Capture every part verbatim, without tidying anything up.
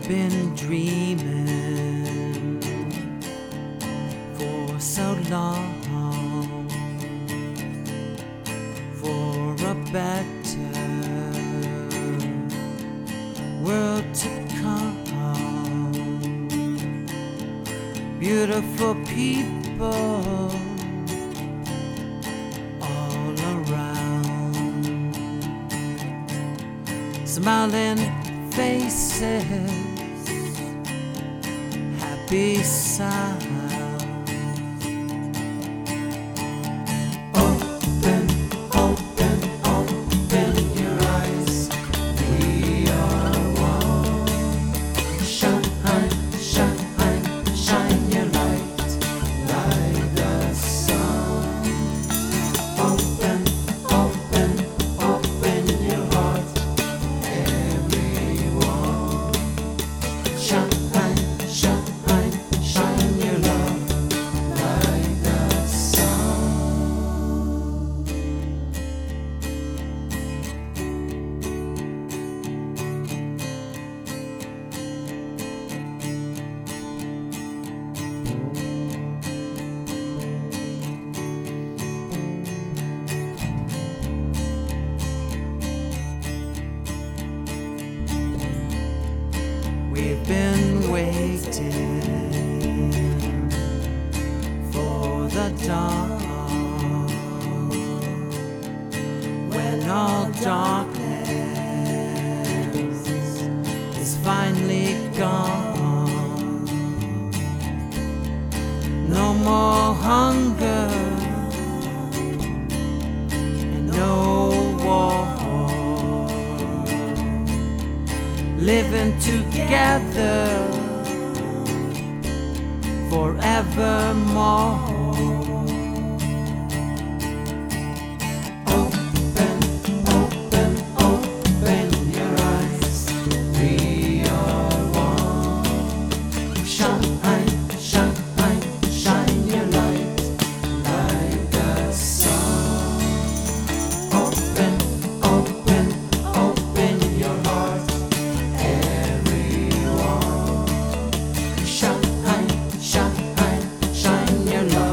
been dreaming for so long for a better world to come. Beautiful people all around, smiling faces, happy sounds. Open, open, open your eyes. We are one. Shine, shine, shine your light like the sun. Open, open, open your heart, everyone. Shine, shine, shine your love like the sun. We've been waiting for the dawn, when all darkness is finally gone. No more hunger and no war, living together forevermore. Open, open, open your eyes. We are one. Shine, shine, shine your light like the sun. Open, open, open your heart, everyone. Shine, shine, shine your love.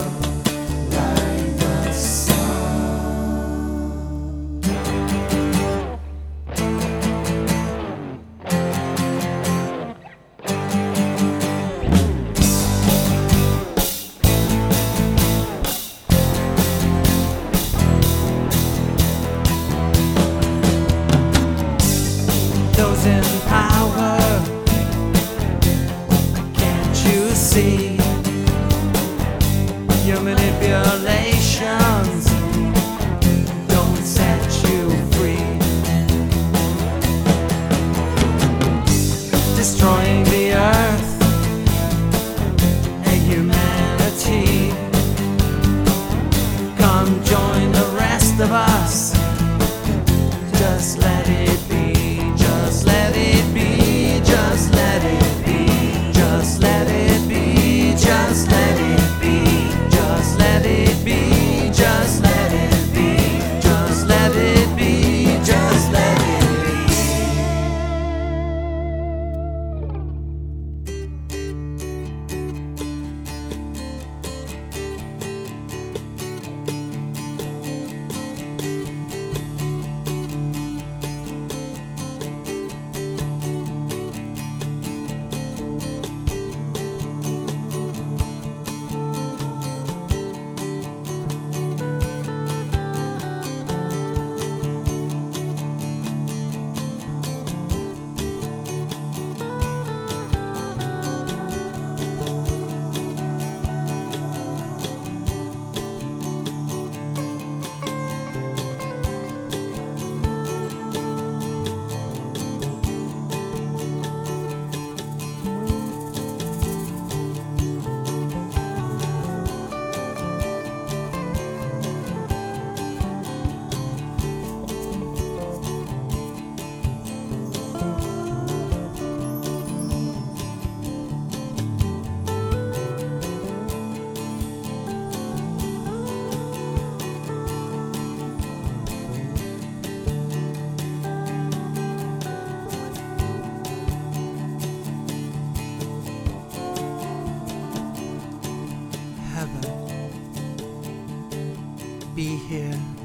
be here